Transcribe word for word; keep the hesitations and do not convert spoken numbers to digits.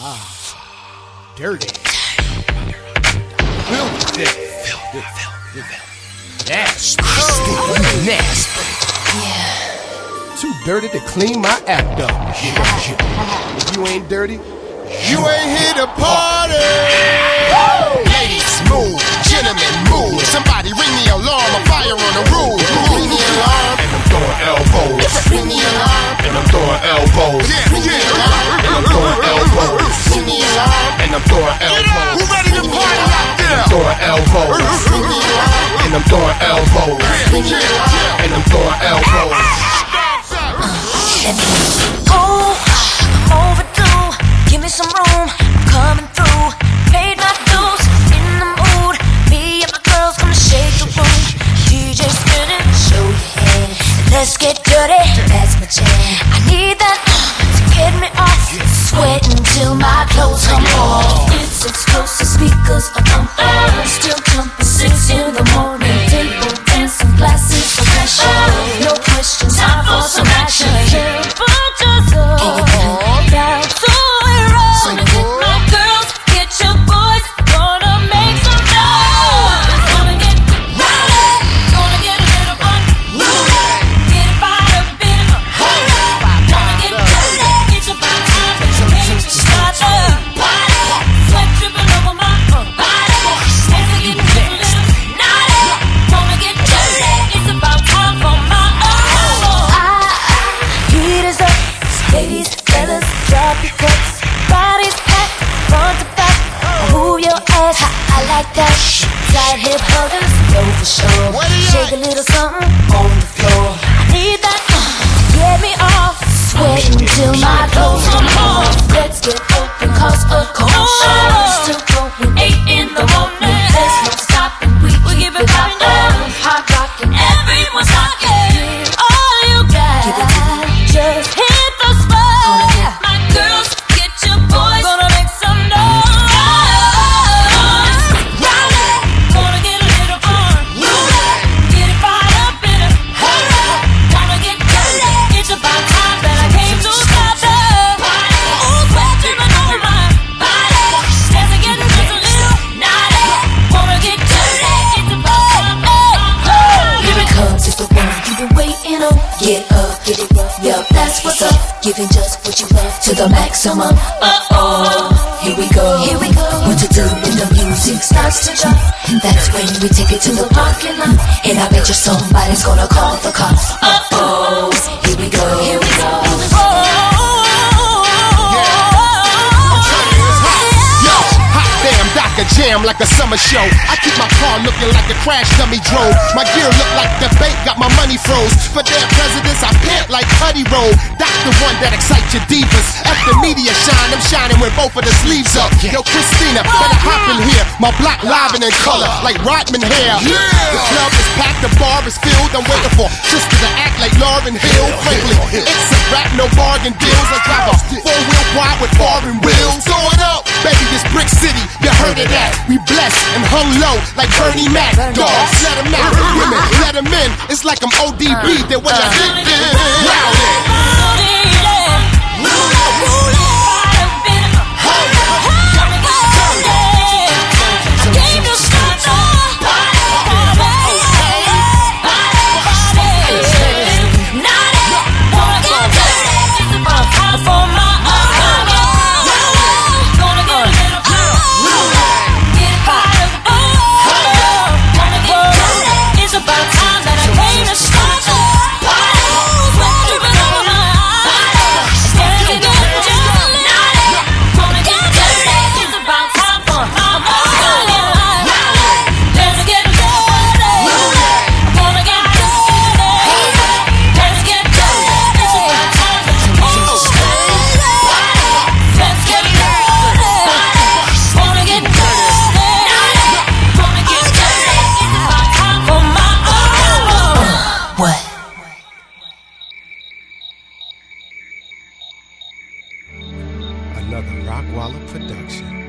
Ah, dirty. Filthy. Filthy. Filthy. Nasty. Nasty. Yeah. Too dirty to clean my act up. If you ain't dirty, you ain't here to party. Ladies, move. Gentlemen, move. Somebody ring the alarm. A fire on the roof. Ring the alarm. And I'm throwing elbows. Ring the alarm. And I'm throwing elbows. Yeah, ring the alarm. And I'm throwing elbows. Ring the alarm. And I'm throwing elbows. Who ready to party out there? I'm throwing elbows. Ring the alarm. And I'm throwing elbows. Ring the alarm. And I'm throwing elbows. Let me oh, overdue. Give me some room. I'm coming through. Paid my dues. In the mood. Me and my girls gonna shake the room. D J spinning. Show your head. Let's get dirty. That's my jam. I need that to get me off. Sweating till my clothes come off. It's explosive speakers are pumping. Still jumping six in the morning. Table dancing, glasses of pressure. No questions, time for some action. Hip huggers, go for sure. Shake a little something on the floor. I need that uh, to get me off. Sweating till my clothes come off. Let's get open, cause a commotion. Still going eight in the morning. There's no stopping, we keep it poppin'. Hot rockin', everyone's rockin'. All you got, just hit the spot. My girls, get your boys, gonna make some noise. Get up, get it rough, yup, that's what's up. Giving just what you love to the maximum. Uh-oh, here we go, here we go. What to do when the music starts to jump? That's when we take it to the parking lot. And I bet you somebody's gonna call the cops. Uh-oh, here we go, here we go. A jam like a summer show. I keep my car looking like a crash dummy drove. My gear look like the bank got my money froze. For their presidents, I pant like Putty Roll. That's the one that excites your divas. At the media shine, I'm shining with both of the sleeves up. Yo, Christina, better hop in here. My block live and in color, like Rodman hair. The club is packed, the bar is filled. I'm waiting for sister to act like Lauryn Hill. Frankly, it's a rap, no bargain deals. I drive a four-wheel wide with foreign wheels. Going up, baby, this Brick City, you heard it. We blessed and hung low like Bernie Mac. Dogs, let them out. Women, let them in. It's like I'm O D B. That when I hit it, wow. another Rockwalla production.